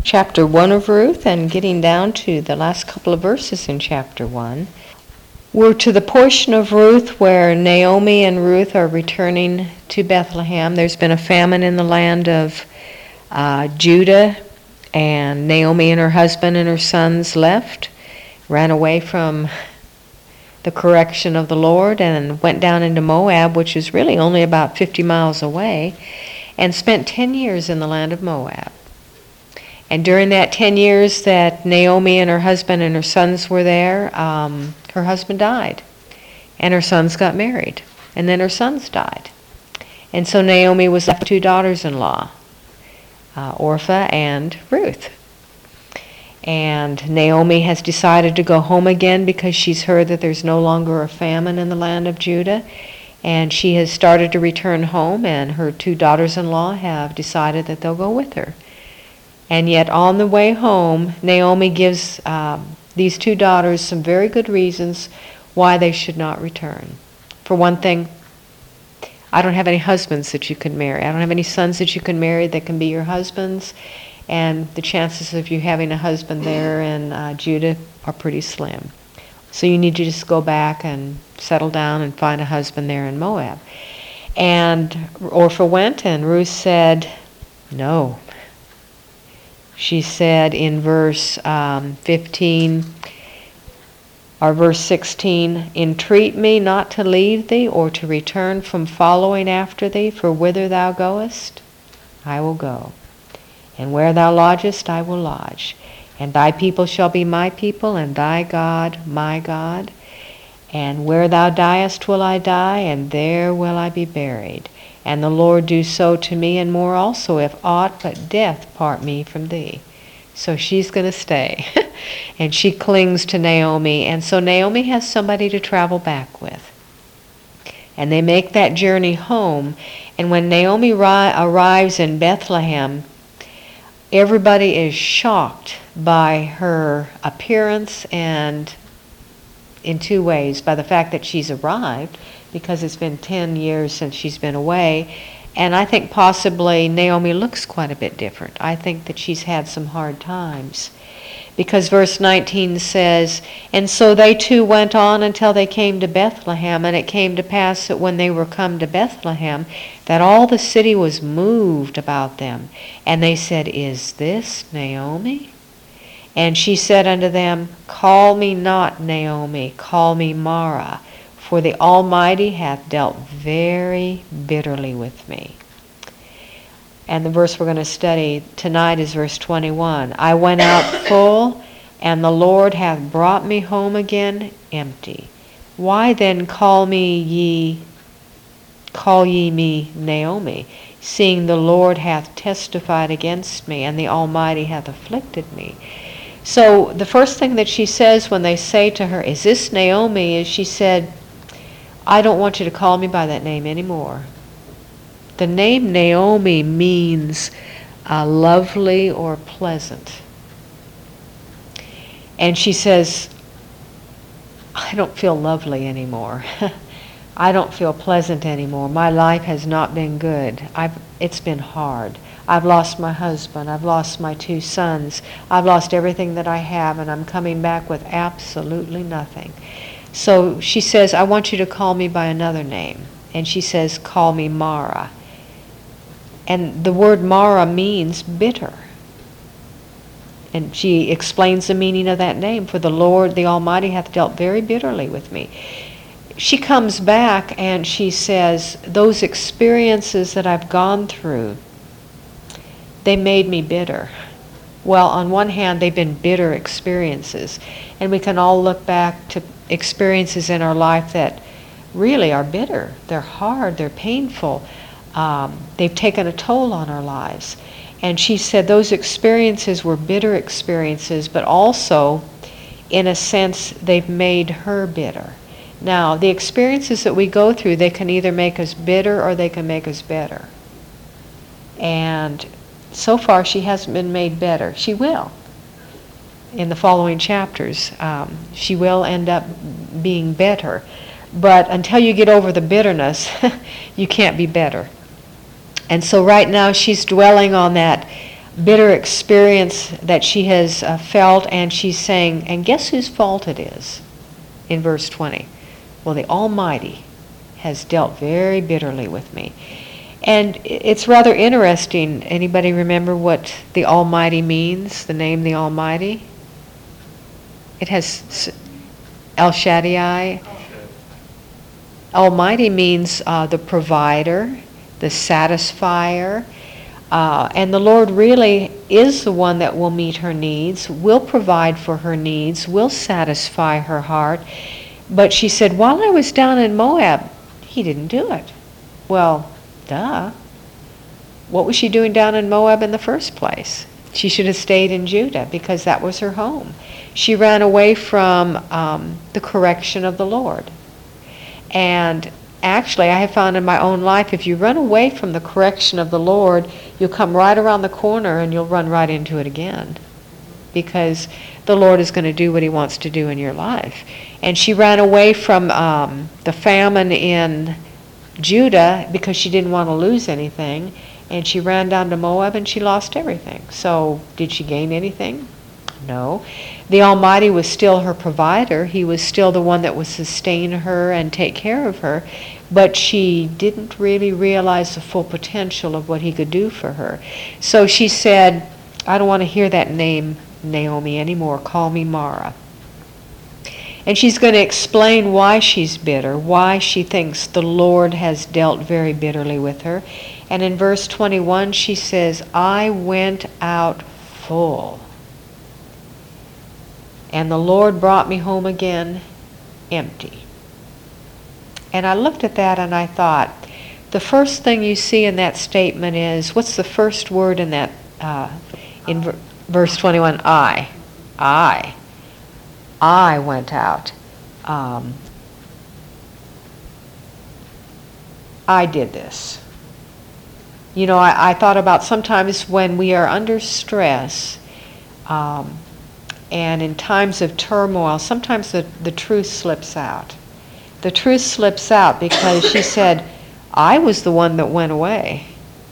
chapter 1 of Ruth and getting down to the last couple of verses in chapter 1. We're to the portion of Ruth where Naomi and Ruth are returning to Bethlehem. There's been a famine in the land of Judah, and Naomi and her husband and her sons left, ran away from the correction of the Lord, and went down into Moab, which is really only about 50 miles away, and spent 10 years in the land of Moab. And during that 10 years that Naomi and her husband and her sons were there, her husband died. And her sons got married. And then her sons died. And so Naomi was left with 2 daughters-in-law, Orpah and Ruth. And Naomi has decided to go home again because she's heard that there's no longer a famine in the land of Judah. And she has started to return home, and her 2 daughters-in-law have decided that they'll go with her. And yet on the way home, Naomi gives these 2 daughters some very good reasons why they should not return. For one thing, I don't have any husbands that you can marry. I don't have any sons that you can marry that can be your husbands. And the chances of you having a husband there in Judah are pretty slim. So you need to just go back and settle down and find a husband there in Moab. And Orpah went, and Ruth said, no. She said in verse 15 or verse 16, entreat me not to leave thee or to return from following after thee, for whither thou goest, I will go. And where thou lodgest, I will lodge. And thy people shall be my people, and thy God my God. And where thou diest will I die, and there will I be buried. And the Lord do so to me, and more also, if aught but death part me from thee. So she's going to stay. And she clings to Naomi. And so Naomi has somebody to travel back with. And they make that journey home. And when Naomi arrives in Bethlehem, everybody is shocked by her appearance, and in 2 ways. By the fact that she's arrived, because it's been 10 years since she's been away. And I think possibly Naomi looks quite a bit different. I think that she's had some hard times. Because verse 19 says, and so they 2 went on until they came to Bethlehem. And it came to pass that when they were come to Bethlehem, that all the city was moved about them. And they said, is this Naomi? And she said unto them, call me not Naomi, call me Mara. For the Almighty hath dealt very bitterly with me. And the verse we're going to study tonight is verse 21. I went out full, and the Lord hath brought me home again empty. Why then call ye me Naomi, seeing the Lord hath testified against me, and the Almighty hath afflicted me? So the first thing that she says when they say to her, is this Naomi, is she said, I don't want you to call me by that name anymore. The name Naomi means lovely or pleasant. And she says, I don't feel lovely anymore. I don't feel pleasant anymore. My life has not been good. It's been hard. I've lost my husband. I've lost my 2 sons. I've lost everything that I have, and I'm coming back with absolutely nothing. So she says, I want you to call me by another name. And she says, call me Mara. And the word Mara means bitter. And she explains the meaning of that name. For the Lord, the Almighty, hath dealt very bitterly with me. She comes back and she says, those experiences that I've gone through, they made me bitter. Well, on one hand, they've been bitter experiences. And we can all look back to experiences in our life that really are bitter. They're hard, they're painful. They've taken a toll on our lives. And she said those experiences were bitter experiences, but also, in a sense, they've made her bitter. Now, the experiences that we go through, they can either make us bitter or they can make us better. And so far, she hasn't been made better. She will. In the following chapters, she will end up being better. But until you get over the bitterness, you can't be better. And so right now she's dwelling on that bitter experience that she has felt, and she's saying, and guess whose fault it is in verse 20? Well, the Almighty has dealt very bitterly with me. And it's rather interesting. Anybody remember what the Almighty means, the name the Almighty? It has El Shaddai. Almighty means the provider, the satisfier. And the Lord really is the one that will meet her needs, will provide for her needs, will satisfy her heart. But she said, while I was down in Moab, he didn't do it. Well, duh. What was she doing down in Moab in the first place? She should have stayed in Judah because that was her home. She ran away from the correction of the Lord. And actually, I have found in my own life, if you run away from the correction of the Lord, you'll come right around the corner and you'll run right into it again. Because the Lord is going to do what he wants to do in your life. And she ran away from the famine in Judah because she didn't want to lose anything. And she ran down to Moab and she lost everything. So did she gain anything? No. The Almighty was still her provider. He was still the one that would sustain her and take care of her. But she didn't really realize the full potential of what he could do for her. So she said, I don't want to hear that name Naomi anymore. Call me Mara. And she's going to explain why she's bitter, why she thinks the Lord has dealt very bitterly with her. And in verse 21, she says, I went out full, and the Lord brought me home again empty. And I looked at that and I thought, the first thing you see in that statement is, what's the first word in that, verse 21? I went out. I did this. You know, I thought about sometimes when we are under stress and in times of turmoil, sometimes the truth slips out. The truth slips out because she said, I was the one that went away.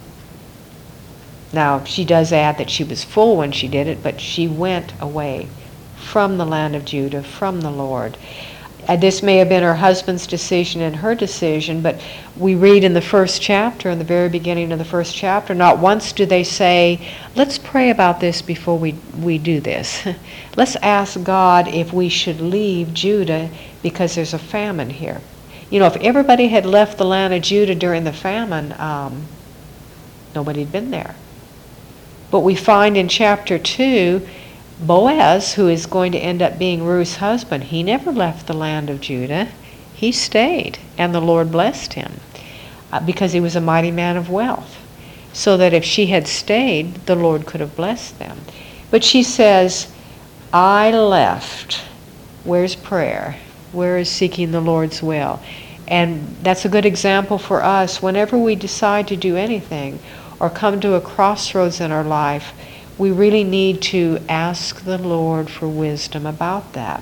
Now, she does add that she was full when she did it, but she went away from the land of Judah, from the Lord. This may have been her husband's decision and her decision, but we read in the first chapter, in the very beginning of the first chapter, not once do they say, let's pray about this before we do this. Let's ask God if we should leave Judah because there's a famine here. You know, if everybody had left the land of Judah during the famine, nobody had been there. But we find in chapter 2, Boaz, who is going to end up being Ruth's husband, he never left the land of Judah. He stayed, and the Lord blessed him because he was a mighty man of wealth. So that if she had stayed, the Lord could have blessed them. But she says, I left. Where's prayer? Where is seeking the Lord's will? And that's a good example for us. Whenever we decide to do anything or come to a crossroads in our life, we really need to ask the Lord for wisdom about that.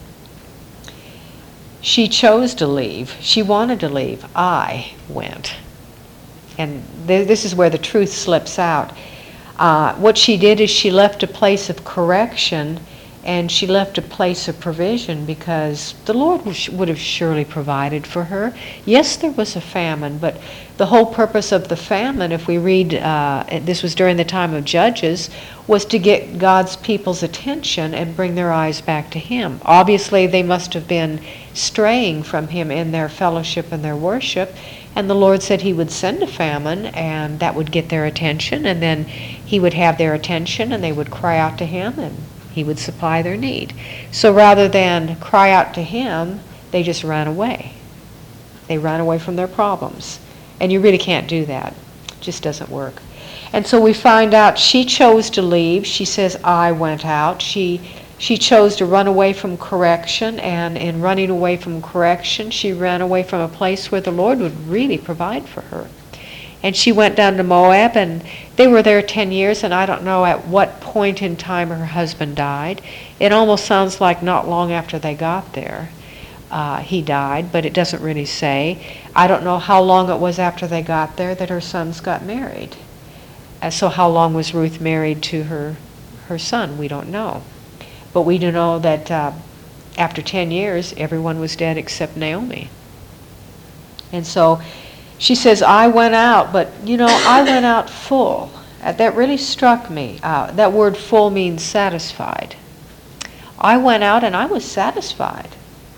She chose to leave. She wanted to leave. I went. And this is where the truth slips out. What she did is she left a place of correction and she left a place of provision because the Lord would have surely provided for her. Yes, there was a famine, but the whole purpose of the famine, if we read, this was during the time of Judges, was to get God's people's attention and bring their eyes back to Him. Obviously, they must have been straying from Him in their fellowship and their worship, and the Lord said He would send a famine, and that would get their attention, and then He would have their attention, and they would cry out to Him, and He would supply their need. So rather than cry out to Him, they just ran away. They ran away from their problems. And you really can't do that. It just doesn't work. And so we find out she chose to leave. She says, I went out. She chose to run away from correction, and in running away from correction, she ran away from a place where the Lord would really provide for her. And she went down to Moab, and they were there 10 years, and I don't know at what point in time her husband died. It almost sounds like not long after they got there. He died, but it doesn't really say. I don't know how long it was after they got there that her sons got married. So how long was Ruth married to her son? We don't know. But we do know that after 10 years, everyone was dead except Naomi. And so she says, I went out, but I went out full. That really struck me. That word full means satisfied. I went out and I was satisfied.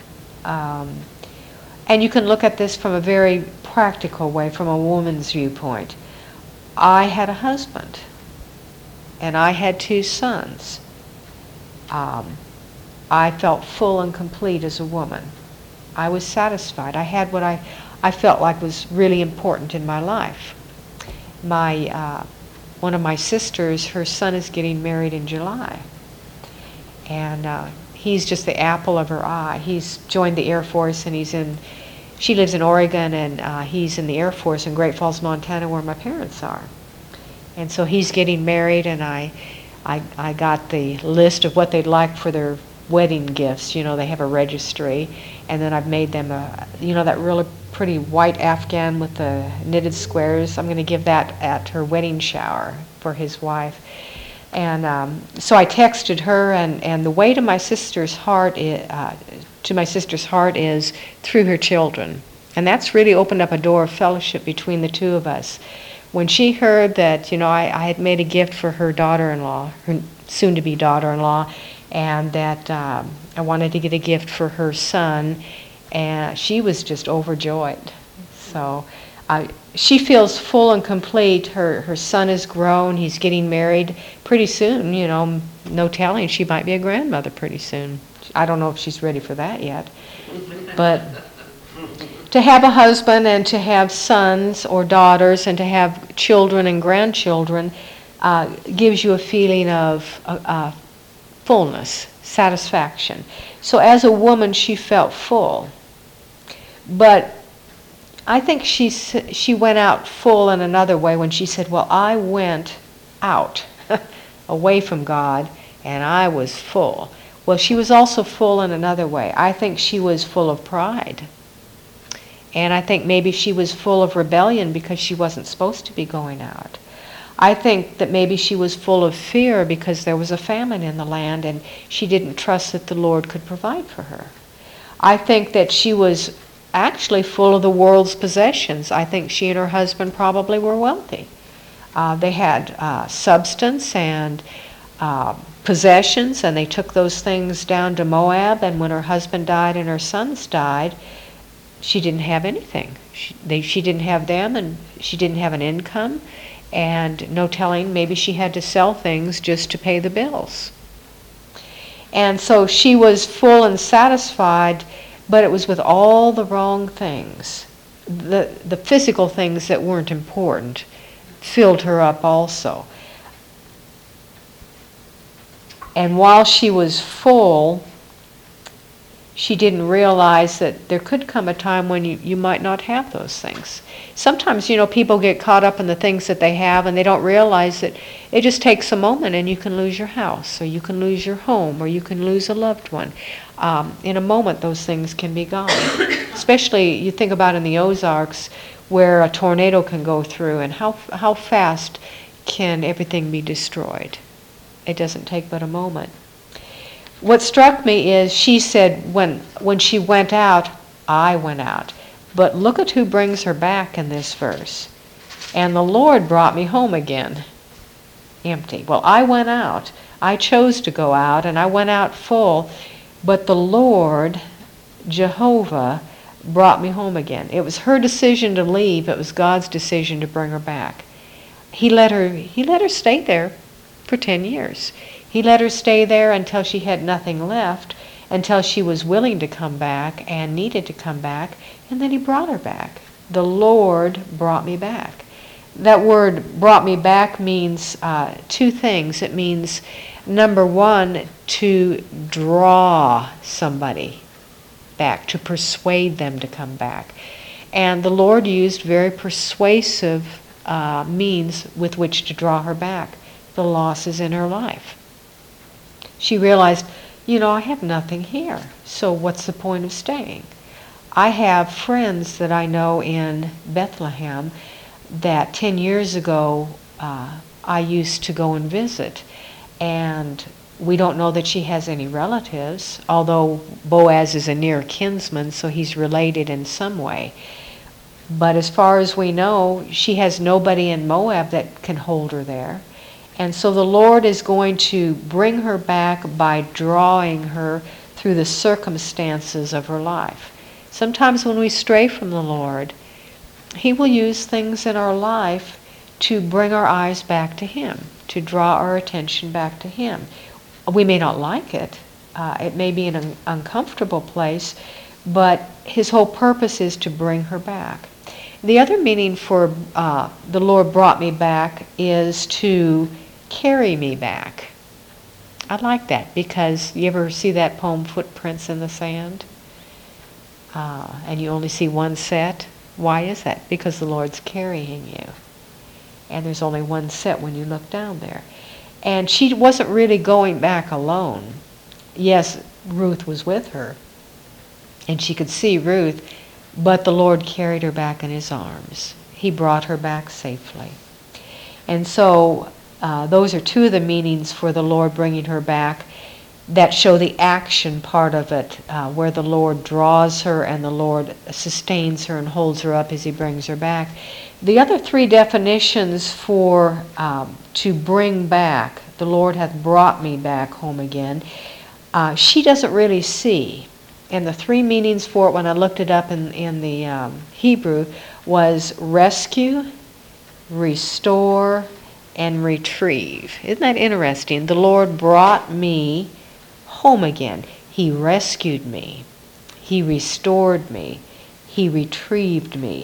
And you can look at this from a very practical way, from a woman's viewpoint. I had a husband, and I had 2 sons. I felt full and complete as a woman. I was satisfied. I had what I felt like was really important in my life. One of my sisters, her son is getting married in July. And he's just the apple of her eye. He's joined the Air Force, and she lives in Oregon, and he's in the Air Force in Great Falls, Montana, where my parents are. And so he's getting married, and I got the list of what they'd like for their wedding gifts. They have a registry, and then I've made them that really pretty white Afghan with the knitted squares. I'm going to give that at her wedding shower for his wife. And so I texted her, and the way to my sister's heart is through her children. And that's really opened up a door of fellowship between the 2 of us. When she heard that, I had made a gift for her daughter-in-law, her soon-to-be daughter-in-law, and that I wanted to get a gift for her son, and she was just overjoyed. So she feels full and complete. Her son is grown. He's getting married pretty soon. No telling. She might be a grandmother pretty soon. I don't know if she's ready for that yet. But to have a husband and to have sons or daughters and to have children and grandchildren gives you a feeling of fullness, satisfaction. So as a woman, she felt full. But I think she went out full in another way when she said, well, I went out away from God and I was full. Well, she was also full in another way. I think she was full of pride. And I think maybe she was full of rebellion because she wasn't supposed to be going out. I think that maybe she was full of fear because there was a famine in the land and she didn't trust that the Lord could provide for her. I think that she was actually full of the world's possessions. I think she and her husband probably were wealthy. They had substance and possessions, and they took those things down to Moab, and when her husband died and her sons died, she didn't have anything. She didn't have them, and she didn't have an income, and no telling, maybe she had to sell things just to pay the bills. And so she was full and satisfied, but it was with all the wrong things. The physical things that weren't important filled her up also. And while she was full, she didn't realize that there could come a time when you might not have those things. Sometimes, people get caught up in the things that they have and they don't realize that it just takes a moment and you can lose your house, or you can lose your home, or you can lose a loved one. In a moment, those things can be gone. Especially, you think about in the Ozarks, where a tornado can go through, and how fast can everything be destroyed. It doesn't take but a moment. What struck me is she said when she went out, I went out. But look at who brings her back in this verse. And the Lord brought me home again, empty. Well, I went out. I chose to go out, and I went out full. But the Lord, Jehovah, brought me home again. It was her decision to leave. It was God's decision to bring her back. He let her stay there for 10 years. He let her stay there until she had nothing left, until she was willing to come back and needed to come back, and then he brought her back. The Lord brought me back. That word brought me back means 2 things. It means, number 1, to draw somebody back, to persuade them to come back. And the Lord used very persuasive means with which to draw her back. The losses in her life. She realized, I have nothing here, so what's the point of staying? I have friends that I know in Bethlehem that 10 years ago I used to go and visit. And we don't know that she has any relatives, although Boaz is a near kinsman, so he's related in some way. But as far as we know, she has nobody in Moab that can hold her there. And so the Lord is going to bring her back by drawing her through the circumstances of her life. Sometimes when we stray from the Lord, He will use things in our life to bring our eyes back to Him, to draw our attention back to Him. We may not like it. It may be an uncomfortable place, but His whole purpose is to bring her back. The other meaning for the Lord brought me back is to carry me back. I like that because you ever see that poem, Footprints in the Sand? And you only see one set? Why is that? Because the Lord's carrying you. And there's only one set when you look down there. And she wasn't really going back alone. Yes, Ruth was with her, and she could see Ruth, but the Lord carried her back in His arms. He brought her back safely. And so those are two of the meanings for the Lord bringing her back that show the action part of it, where the Lord draws her and the Lord sustains her and holds her up as He brings her back. The other three definitions for to bring back, the Lord hath brought me back home again, she doesn't really see. And the three meanings for it when I looked it up in the Hebrew was rescue, restore, and retrieve. Isn't that interesting? The Lord brought me home again. He rescued me. He restored me. He retrieved me.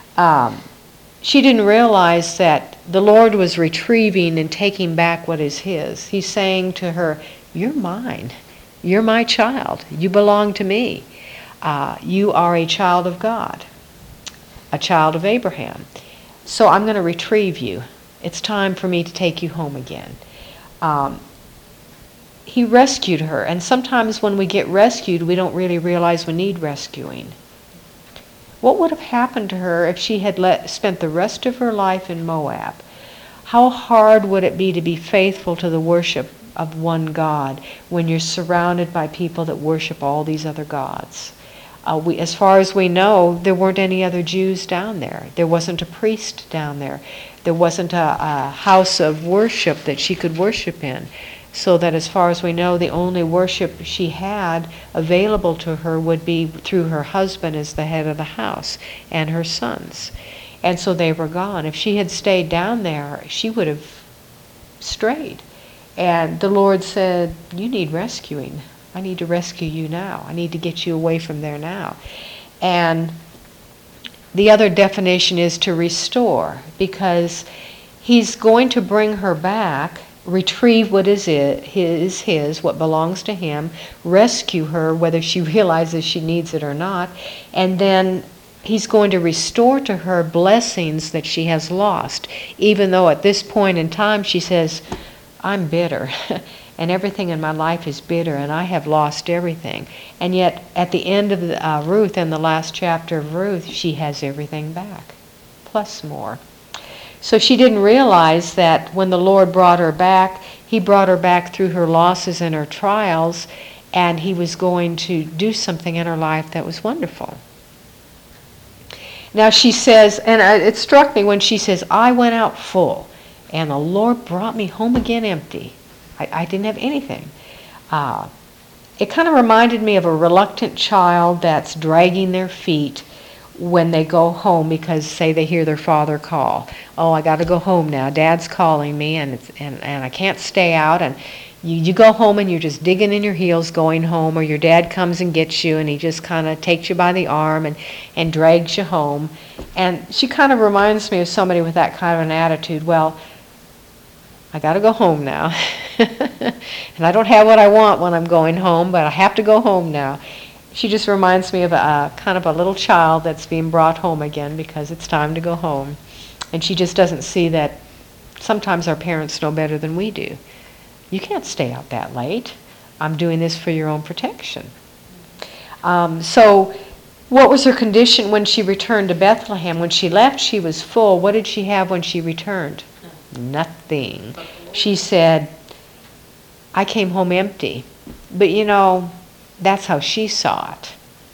She didn't realize that the Lord was retrieving and taking back what is His. He's saying to her, you're mine. You're my child. You belong to me. You are a child of God, a child of Abraham. So I'm going to retrieve you. It's time for me to take you home again. He rescued her, and sometimes when we get rescued, we don't really realize we need rescuing. What would have happened to her if she had spent the rest of her life in Moab? How hard would it be to be faithful to the worship of one God when you're surrounded by people that worship all these other gods? As far as we know, there weren't any other Jews down there. There wasn't a priest down there. There wasn't a house of worship that she could worship in. So that as far as we know, the only worship she had available to her would be through her husband as the head of the house and her sons. And so they were gone. If she had stayed down there, she would have strayed. And the Lord said, you need rescuing. I need to rescue you now. I need to get you away from there now. And the other definition is to restore, because He's going to bring her back, retrieve what is his, what belongs to Him, rescue her, whether she realizes she needs it or not, and then He's going to restore to her blessings that she has lost, even though at this point in time she says, I'm bitter, and everything in my life is bitter, and I have lost everything. And yet, at the end of Ruth, in the last chapter of Ruth, she has everything back, plus more. So she didn't realize that when the Lord brought her back, He brought her back through her losses and her trials, and He was going to do something in her life that was wonderful. Now she says, and it struck me when she says, I went out full, and the Lord brought me home again empty. I didn't have anything. It kind of reminded me of a reluctant child that's dragging their feet when they go home because, say, they hear their father call. Oh, I got to go home now. Dad's calling me, and I can't stay out. And you go home, and you're just digging in your heels going home, or your dad comes and gets you, and he just kind of takes you by the arm and drags you home. And she kind of reminds me of somebody with that kind of an attitude. Well, I got to go home now. And I don't have what I want when I'm going home, but I have to go home now. She just reminds me of a kind of a little child that's being brought home again because it's time to go home. And she just doesn't see that sometimes our parents know better than we do. You can't stay out that late. I'm doing this for your own protection. So what was her condition when she returned to Bethlehem? When she left, she was full. What did she have when she returned? Nothing. She said, I came home empty. But that's how she saw it.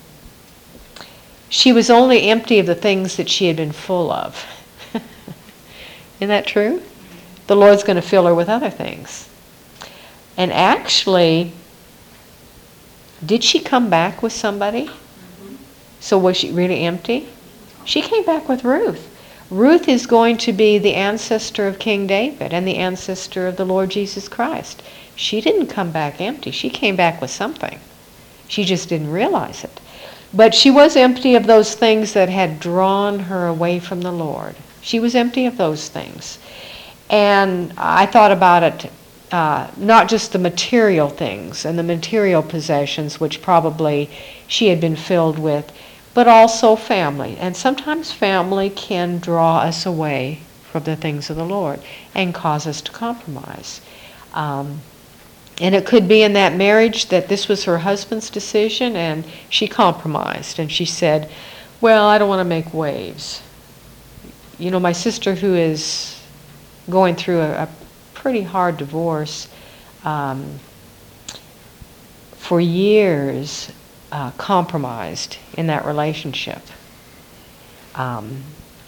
She was only empty of the things that she had been full of. Isn't that true? The Lord's going to fill her with other things. And actually, did she come back with somebody? So was she really empty? She came back with Ruth. Ruth is going to be the ancestor of King David and the ancestor of the Lord Jesus Christ. She didn't come back empty. She came back with something. She just didn't realize it. But she was empty of those things that had drawn her away from the Lord. She was empty of those things. And I thought about it, not just the material things and the material possessions, which probably she had been filled with, but also family. And sometimes family can draw us away from the things of the Lord and cause us to compromise. And it could be in that marriage that this was her husband's decision and she compromised. And she said, well, I don't want to make waves. My sister, who is going through a pretty hard divorce, for years compromised in that relationship. And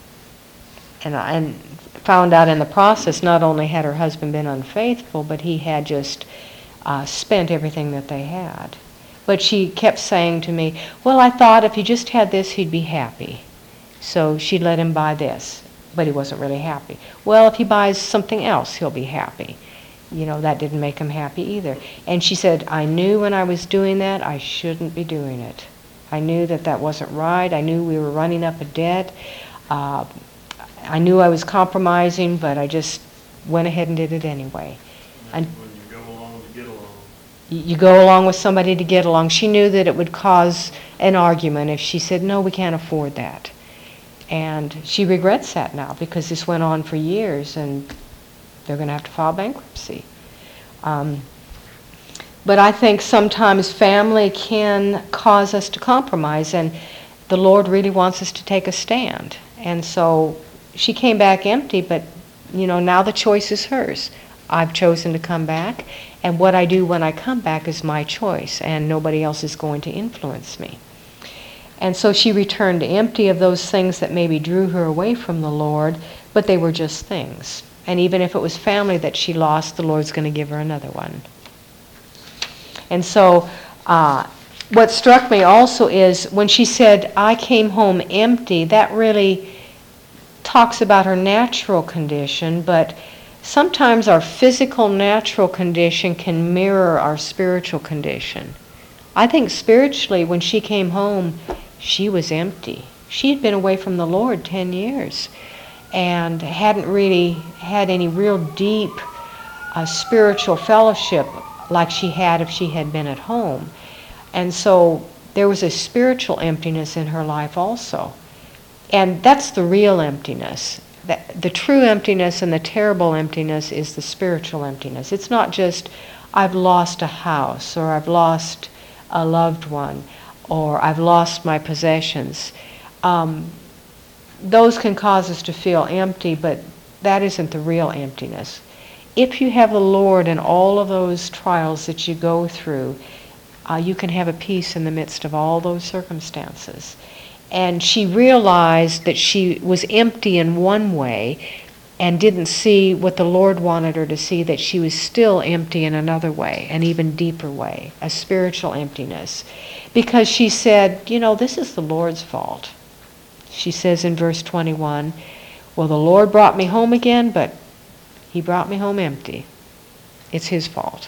found out in the process, not only had her husband been unfaithful, but he had just spent everything that they had. But she kept saying to me, well, I thought if he just had this, he'd be happy. So she let him buy this, but he wasn't really happy. Well, if he buys something else, he'll be happy. That didn't make him happy either. And she said, I knew when I was doing that, I shouldn't be doing it. I knew that wasn't right. I knew we were running up a debt. I knew I was compromising, but I just went ahead and did it anyway. And when you go along to get along. You go along with somebody to get along. She knew that it would cause an argument if she said, no, we can't afford that. And she regrets that now because this went on for years and they're going to have to file bankruptcy. But I think sometimes family can cause us to compromise, and the Lord really wants us to take a stand. And so she came back empty, but now the choice is hers. I've chosen to come back, and what I do when I come back is my choice, and nobody else is going to influence me. And so she returned empty of those things that maybe drew her away from the Lord, but they were just things. And even if it was family that she lost, the Lord's going to give her another one. And so what struck me also is when she said, I came home empty, that really talks about her natural condition, but sometimes our physical natural condition can mirror our spiritual condition. I think spiritually, when she came home, she was empty. She had been away from the Lord 10 years and hadn't really had any real deep spiritual fellowship like she had if she had been at home. And so there was a spiritual emptiness in her life also. And that's the real emptiness. The true emptiness and the terrible emptiness is the spiritual emptiness. It's not just, I've lost a house, or I've lost a loved one, or I've lost my possessions. Those can cause us to feel empty, but that isn't the real emptiness. If you have the Lord in all of those trials that you go through, you can have a peace in the midst of all those circumstances. And she realized that she was empty in one way and didn't see what the Lord wanted her to see, that she was still empty in another way, an even deeper way, a spiritual emptiness. Because she said, this is the Lord's fault. She says in verse 21, well, the Lord brought me home again, but he brought me home empty. It's his fault.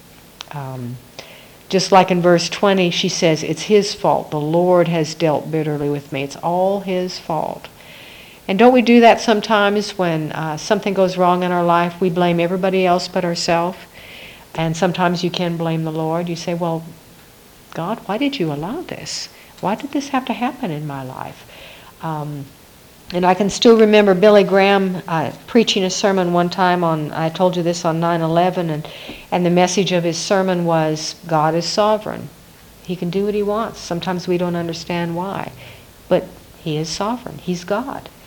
Just like in verse 20, she says, it's his fault. The Lord has dealt bitterly with me. It's all his fault. And don't we do that sometimes when something goes wrong in our life? We blame everybody else but ourselves. And sometimes you can blame the Lord. You say, well, God, why did you allow this? Why did this have to happen in my life? And I can still remember Billy Graham preaching a sermon one time I told you this on 9/11, and the message of his sermon was, God is sovereign. He can do what he wants. Sometimes we don't understand why, but he is sovereign. He's God.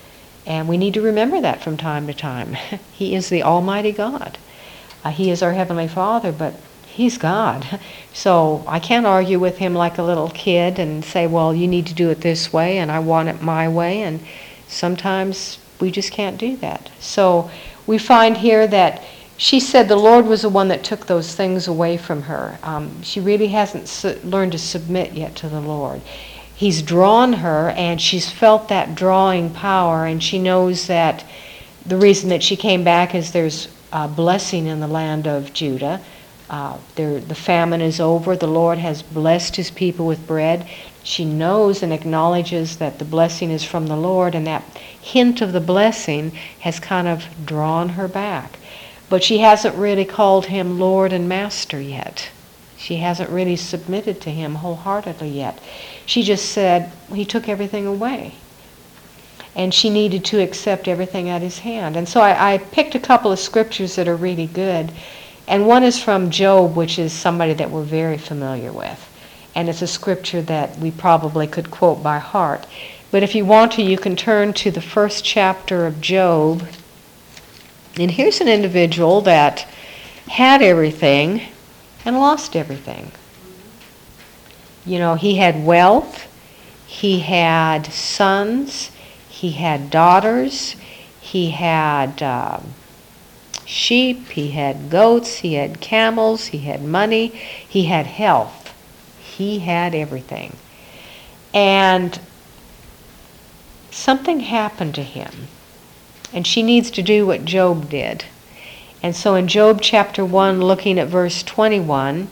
And we need to remember that from time to time. He is the Almighty God. He is our Heavenly Father, but He's God. So I can't argue with Him like a little kid and say, well, you need to do it this way, and I want it my way. And sometimes we just can't do that. So we find here that she said the Lord was the one that took those things away from her. She really hasn't learned to submit yet to the Lord. He's drawn her, and she's felt that drawing power, and she knows that the reason that she came back is there's a blessing in the land of Judah. The famine is over. The Lord has blessed His people with bread. She knows and acknowledges that the blessing is from the Lord, and that hint of the blessing has kind of drawn her back. But she hasn't really called Him Lord and Master yet. She hasn't really submitted to Him wholeheartedly yet. She just said, He took everything away. And she needed to accept everything at His hand. And so I picked a couple of scriptures that are really good. And one is from Job, which is somebody that we're very familiar with. And it's a scripture that we probably could quote by heart. But if you want to, you can turn to the first chapter of Job. And here's an individual that had everything and lost everything. You know, he had wealth, he had sons, he had daughters, he had sheep, he had goats, he had camels, he had money, he had health. He had everything. And something happened to him. And she needs to do what Job did. And so in Job chapter 1, looking at verse 21,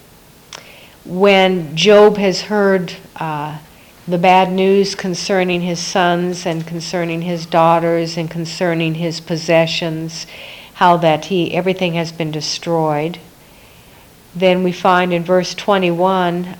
when Job has heard the bad news concerning his sons and concerning his daughters and concerning his possessions, how that everything has been destroyed, then we find in verse 21,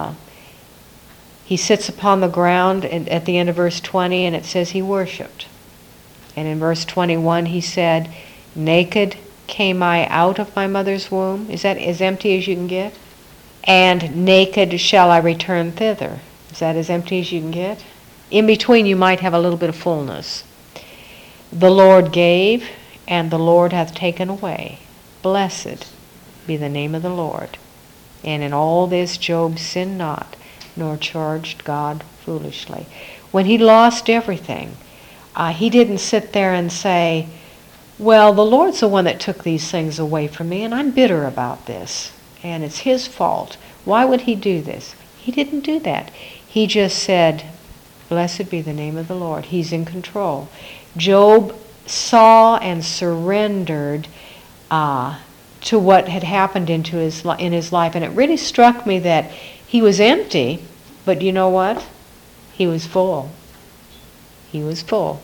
he sits upon the ground at the end of verse 20, and it says he worshipped. And in verse 21 he said, naked came I out of my mother's womb. Is that as empty as you can get? And naked shall I return thither. Is that as empty as you can get? In between you might have a little bit of fullness. The Lord gave, and the Lord hath taken away. Blessed be the name of the Lord. And in all this Job sinned not, nor charged God foolishly. When he lost everything, he didn't sit there and say, well, the Lord's the one that took these things away from me, and I'm bitter about this, and it's His fault. Why would He do this? He didn't do that. He just said, blessed be the name of the Lord. He's in control. Job saw and surrendered to what had happened in his life, and it really struck me that he was empty, but you know what? He was full. He was full.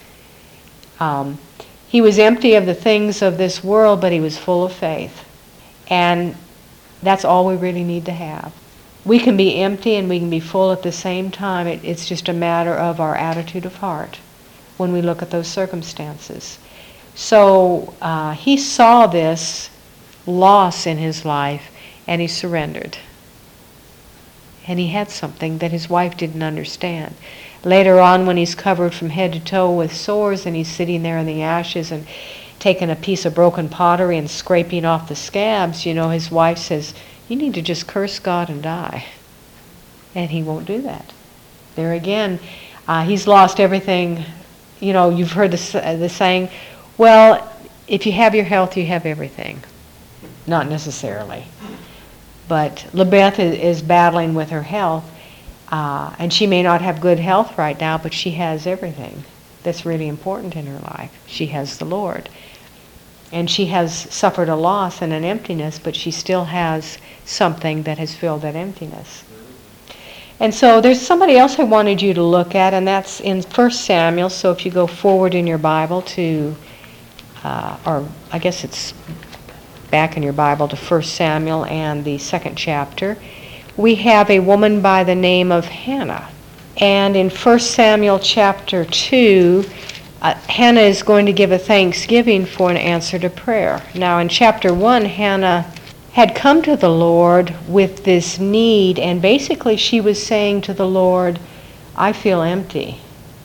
He was empty of the things of this world, but he was full of faith. And that's all we really need to have. We can be empty and we can be full at the same time. It's just a matter of our attitude of heart when we look at those circumstances. So he saw this loss in his life, and he surrendered. And he had something that his wife didn't understand. Later on, when he's covered from head to toe with sores and he's sitting there in the ashes and taking a piece of broken pottery and scraping off the scabs, you know, his wife says, you need to just curse God and die. And he won't do that. There again, he's lost everything. You know, you've heard the saying, well, if you have your health, you have everything. Not necessarily. But Libeth is battling with her health. And she may not have good health right now, but she has everything that's really important in her life. She has the Lord. And she has suffered a loss and an emptiness, but she still has something that has filled that emptiness. And so there's somebody else I wanted you to look at, and that's in 1 Samuel. So if you go forward in your Bible to, or I guess it's back in your Bible to 1 Samuel and the 2nd chapter, we have a woman by the name of Hannah. And in 1 Samuel chapter 2, Hannah is going to give a thanksgiving for an answer to prayer. Now in chapter 1, Hannah had come to the Lord with this need, and basically she was saying to the Lord, I feel empty.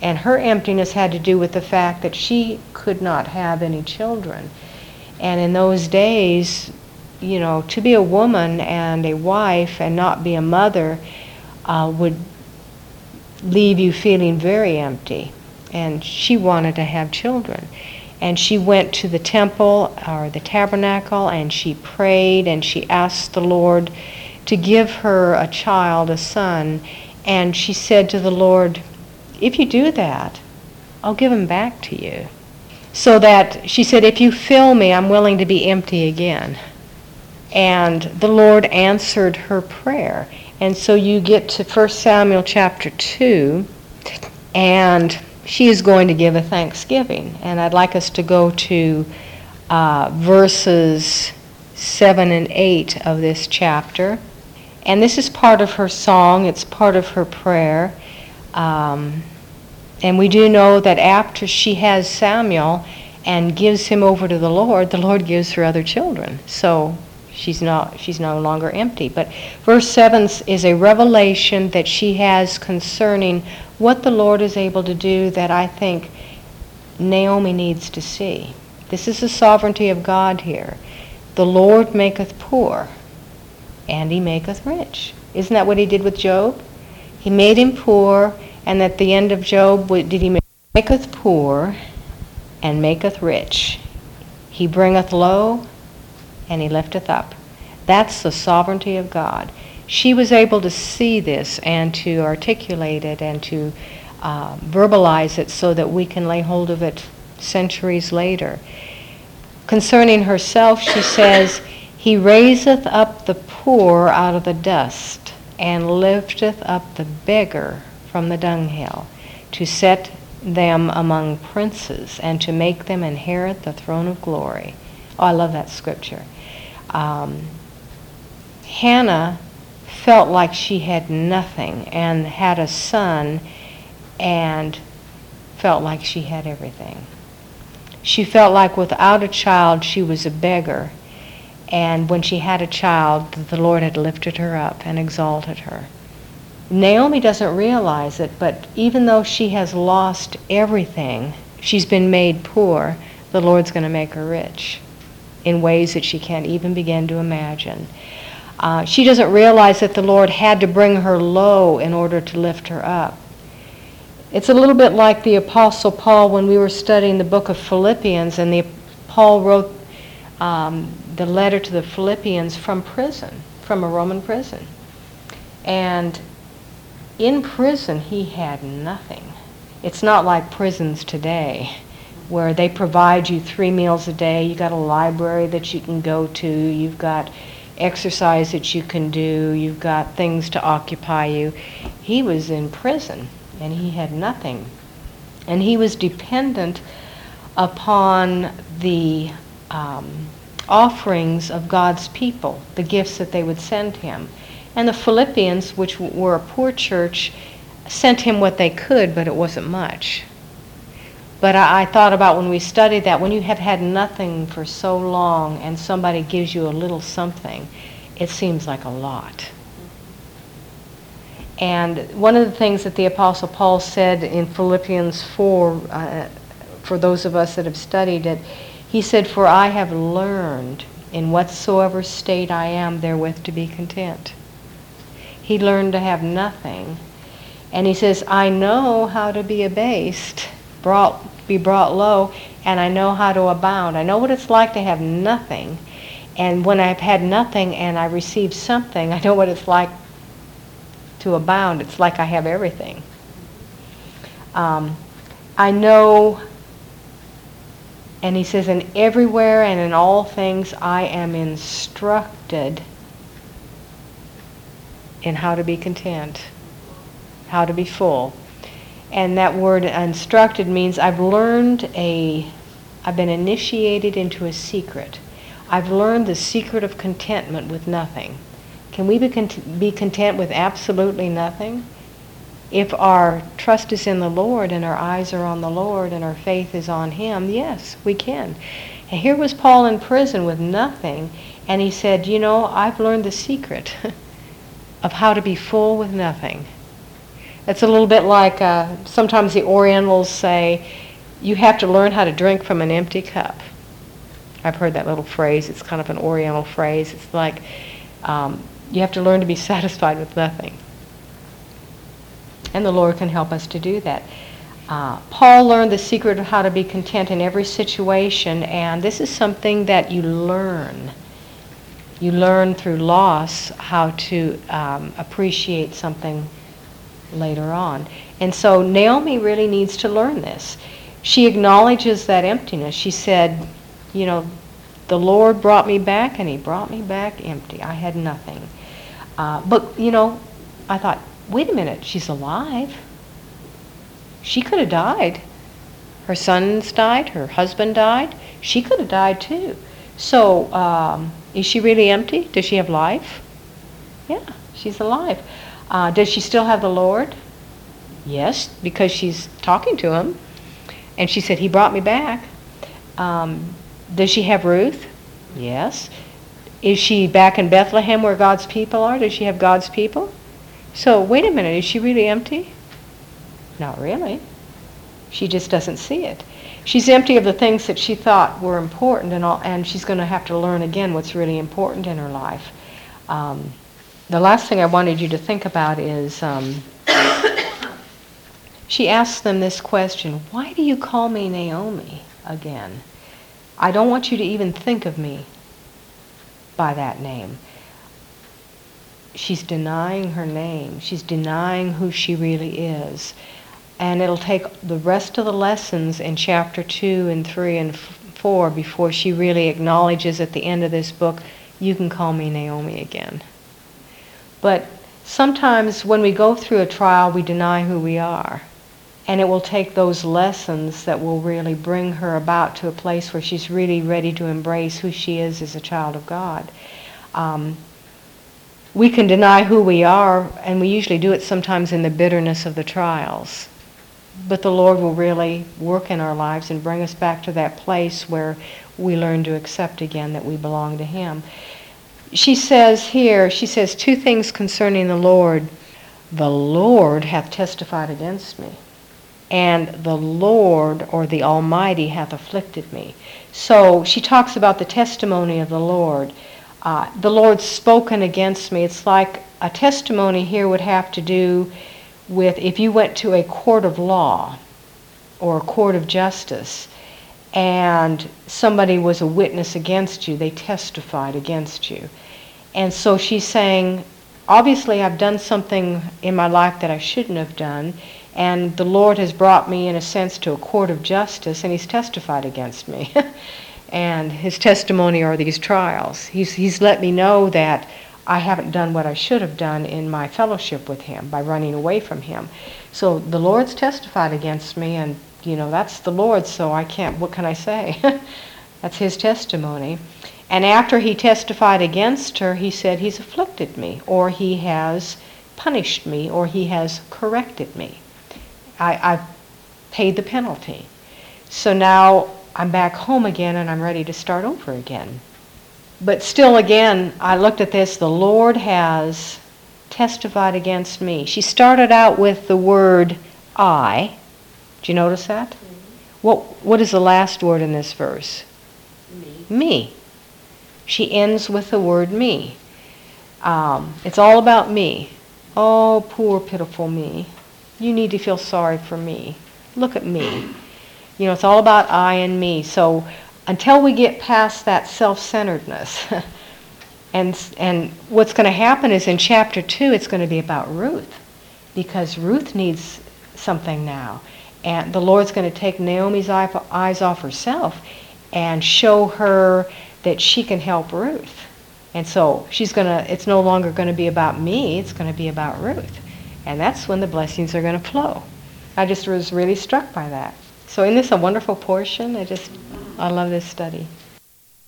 And her emptiness had to do with the fact that she could not have any children. And in those days, to be a woman and a wife and not be a mother would leave you feeling very empty. And she wanted to have children. And she went to the temple or the tabernacle and she prayed and she asked the Lord to give her a child, a son. And she said to the Lord, if you do that, I'll give him back to you. So that she said, if you fill me, I'm willing to be empty again. And the Lord answered her prayer. And so you get to 1 Samuel chapter 2, and she is going to give a thanksgiving. And I'd like us to go to verses 7 and 8 of this chapter. And this is part of her song. It's part of her prayer. And we do know that after she has Samuel and gives him over to the Lord gives her other children. So she's no longer empty. But verse 7 is a revelation that she has concerning what the Lord is able to do that I think Naomi needs to see. This is the sovereignty of God here. The Lord maketh poor, and he maketh rich. Isn't that what he did with Job? He made him poor, and at the end of Job, did he maketh poor and maketh rich. He bringeth low, and he lifteth up. That's the sovereignty of God. She was able to see this and to articulate it and to verbalize it so that we can lay hold of it centuries later. Concerning herself, she says, he raiseth up the poor out of the dust and lifteth up the beggar from the dunghill, to set them among princes and to make them inherit the throne of glory. Oh, I love that scripture. Hannah felt like she had nothing and had a son and felt like she had everything. She felt like without a child she was a beggar, and when she had a child, the Lord had lifted her up and exalted her. Naomi doesn't realize it, but even though she has lost everything, she's been made poor, the Lord's going to make her rich in ways that she can't even begin to imagine. She doesn't realize that the Lord had to bring her low in order to lift her up. It's a little bit like the Apostle Paul when we were studying the book of Philippians, and Paul wrote the letter to the Philippians from prison, from a Roman prison. And in prison, he had nothing. It's not like prisons today, where they provide you 3 meals a day. You got a library that you can go to. You've got exercise that you can do. You've got things to occupy you. He was in prison, and he had nothing. And he was dependent upon the offerings of God's people, the gifts that they would send him. And the Philippians, which were a poor church, sent him what they could, but it wasn't much. But I thought about when we studied that, when you have had nothing for so long and somebody gives you a little something, it seems like a lot. And one of the things that the Apostle Paul said in Philippians 4, for those of us that have studied it, he said, "For I have learned in whatsoever state I am therewith to be content." He learned to have nothing. And he says, I know how to be abased, be brought low, and I know how to abound. I know what it's like to have nothing. And when I've had nothing and I receive something, I know what it's like to abound. It's like I have everything. I know, and he says, and everywhere and in all things I am instructed in how to be content, how to be full. And that word instructed means I've been initiated into a secret. I've learned the secret of contentment with nothing. Can we be content with absolutely nothing? If our trust is in the Lord and our eyes are on the Lord and our faith is on him, yes, we can. And here was Paul in prison with nothing, and he said, I've learned the secret of how to be full with nothing. It's a little bit like sometimes the Orientals say, you have to learn how to drink from an empty cup. I've heard that little phrase. It's kind of an Oriental phrase. It's like you have to learn to be satisfied with nothing. And the Lord can help us to do that. Paul learned the secret of how to be content in every situation, and this is something that you learn. You learn through loss how to appreciate something later on. And so Naomi really needs to learn this. She acknowledges that emptiness. She said, you know, the Lord brought me back, and he brought me back empty. I had nothing. But, you know, I thought, wait a minute, she's alive. She could have died. Her sons died, her husband died. She could have died too. So, is she really empty? Does she have life? Yeah, she's alive. Does she still have the Lord? Yes, because she's talking to him. And she said, he brought me back. Does she have Ruth? Yes. Is she back in Bethlehem where God's people are? Does she have God's people? So, wait a minute, is she really empty? Not really. She just doesn't see it. She's empty of the things that she thought were important, and she's going to have to learn again what's really important in her life. The last thing I wanted you to think about is she asked them this question, why do you call me Naomi again? I don't want you to even think of me by that name. She's denying her name. She's denying who she really is. And it'll take the rest of the lessons in chapter 2 and 3 and 4 before she really acknowledges at the end of this book, you can call me Naomi again. But sometimes when we go through a trial, we deny who we are. And it will take those lessons that will really bring her about to a place where she's really ready to embrace who she is as a child of God. We can deny who we are, and we usually do it sometimes in the bitterness of the trials. But the Lord will really work in our lives and bring us back to that place where we learn to accept again that we belong to him. She says here, she says 2 things concerning the Lord. The Lord hath testified against me, and the Lord, or the Almighty, hath afflicted me. So she talks about the testimony of the Lord. The Lord's spoken against me. It's like a testimony here would have to do with if you went to a court of law or a court of justice and somebody was a witness against you, they testified against you. And so she's saying, obviously I've done something in my life that I shouldn't have done, and the Lord has brought me in a sense to a court of justice, and he's testified against me. And his testimony are these trials. He's let me know that I haven't done what I should have done in my fellowship with him by running away from him. So the Lord's testified against me, and you know, that's the Lord, so I can't, what can I say? That's his testimony. And after he testified against her, he said he's afflicted me, or he has punished me, or he has corrected me. I've paid the penalty. So now I'm back home again, and I'm ready to start over again. But still, again, I looked at this, the Lord has testified against me. She started out with the word I. Do you notice that? Mm-hmm. What is the last word in this verse? Me. She ends with the word me. It's all about me. Oh, poor, pitiful me. You need to feel sorry for me. Look at me. You know, it's all about I and me. So until we get past that self-centeredness, and what's going to happen is in chapter 2, it's going to be about Ruth, because Ruth needs something now. And the Lord's going to take Naomi's eyes off herself and show her that she can help Ruth. And so it's no longer going to be about me, it's going to be about Ruth. And that's when the blessings are going to flow. I just was really struck by that. So isn't this a wonderful portion? I love this study.